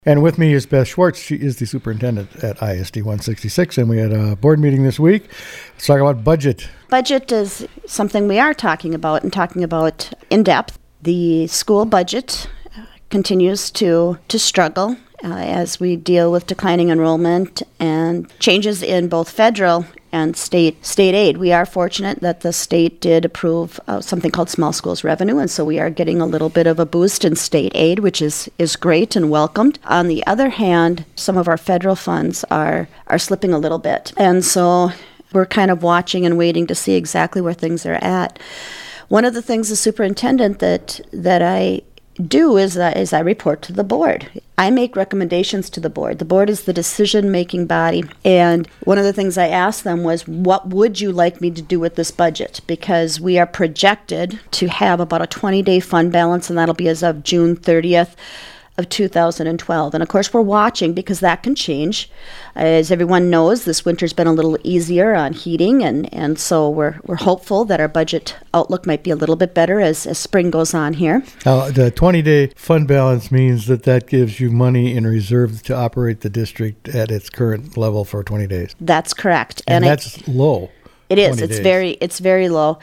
And with me is Beth Schwartz. She is the superintendent at ISD 166, and we had a board meeting this week. Let's talk about budget. Budget is something we are talking about in depth. The school budget continues to struggle as we deal with declining enrollment and changes in both federal and state aid. We are fortunate that the state did approve something called small schools revenue, and so we are getting a little bit of a boost in state aid, which is great and welcomed. On the other hand, some of our federal funds are slipping a little bit, and so we're kind of watching and waiting to see exactly where things are at. One of the things as superintendent that I do is I report to the board. I make recommendations to the board. The board is the decision-making body, and one of the things I asked them was, what would you like me to do with this budget? Because we are projected to have about a 20-day fund balance, and that'll be as of June 30th of 2012. And of course, we're watching because that can change. As everyone knows, this winter's been a little easier on heating, and so we're hopeful that our budget outlook might be a little bit better as spring goes on here. Now, the 20-day fund balance means that gives you money in reserve to operate the district at its current level for 20 days. That's correct. And that's low. It is. It's very low.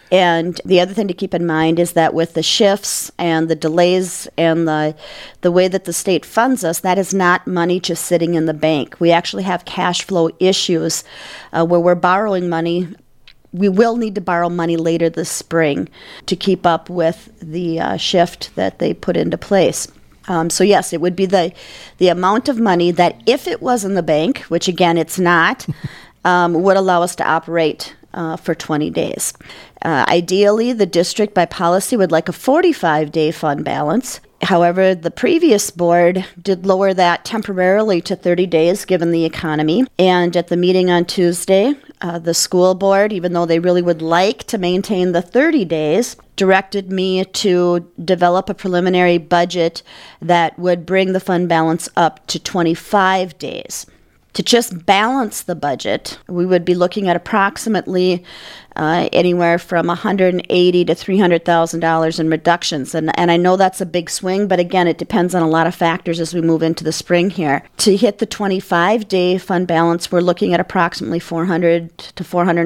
And the other thing to keep in mind is that with the shifts and the delays and the way that the state funds us, that is not money just sitting in the bank. We actually have cash flow issues where we're borrowing money. We will need to borrow money later this spring to keep up with the shift that they put into place. So yes, it would be the amount of money that, if it was in the bank, which again it's not, would allow us to operate for 20 days. Ideally, the district by policy would like a 45-day fund balance. However, the previous board did lower that temporarily to 30 days given the economy. And at the meeting on Tuesday, the school board, even though they really would like to maintain the 30 days, directed me to develop a preliminary budget that would bring the fund balance up to 25 days. To just balance the budget, we would be looking at approximately anywhere from $180,000 to $300,000 in reductions. And I know that's a big swing, but again, it depends on a lot of factors as we move into the spring here. To hit the 25-day fund balance, we're looking at approximately $400,000 to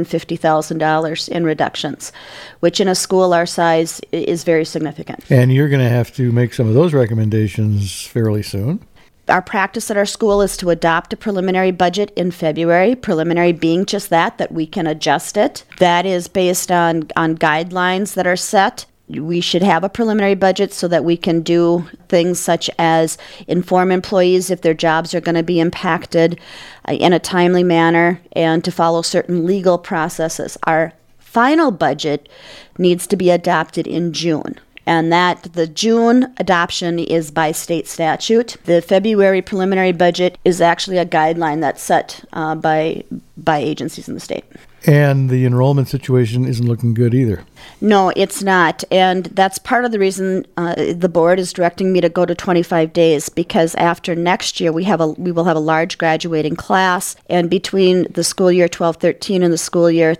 $450,000 in reductions, which in a school our size is very significant. And you're going to have to make some of those recommendations fairly soon. Our practice at our school is to adopt a preliminary budget in February, preliminary being just that we can adjust it. That is based on guidelines that are set. We should have a preliminary budget so that we can do things such as inform employees if their jobs are going to be impacted in a timely manner and to follow certain legal processes. Our final budget needs to be adopted in June. And that the June adoption is by state statute. The February preliminary budget is actually a guideline that's set by agencies in the state. And the enrollment situation isn't looking good either. No, it's not. And that's part of the reason the board is directing me to go to 25 days, because after next year we will have a large graduating class, and between the school year 12-13 and the school year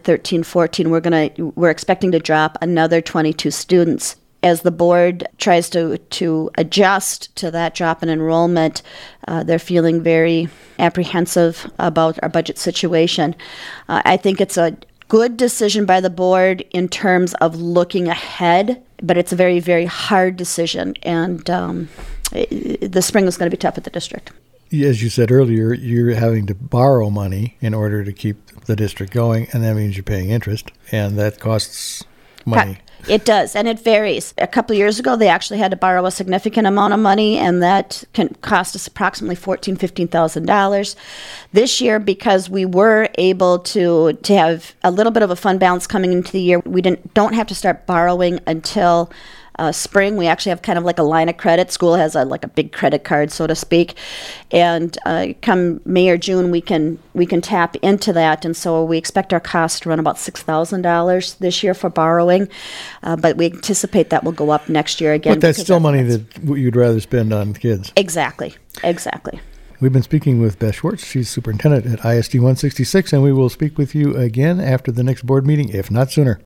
13-14 we're expecting to drop another 22 students. As the board tries to adjust to that drop in enrollment, they're feeling very apprehensive about our budget situation. I think it's a good decision by the board in terms of looking ahead, but it's a very, very hard decision, and the spring is going to be tough at the district. As you said earlier, you're having to borrow money in order to keep the district going, and that means you're paying interest, and that costs money. It does, and it varies. A couple of years ago, they actually had to borrow a significant amount of money, and that can cost us approximately $14,000, $15,000. This year, because we were able to have a little bit of a fund balance coming into the year, we don't have to start borrowing until spring. We actually have kind of like a line of credit. School has a big credit card, so to speak. And come May or June, we can tap into that. And so we expect our cost to run about $6,000 this year for borrowing. But we anticipate that will go up next year again. But that's still money that you'd rather spend on kids. Exactly. We've been speaking with Beth Schwartz. She's superintendent at ISD 166, and we will speak with you again after the next board meeting, if not sooner.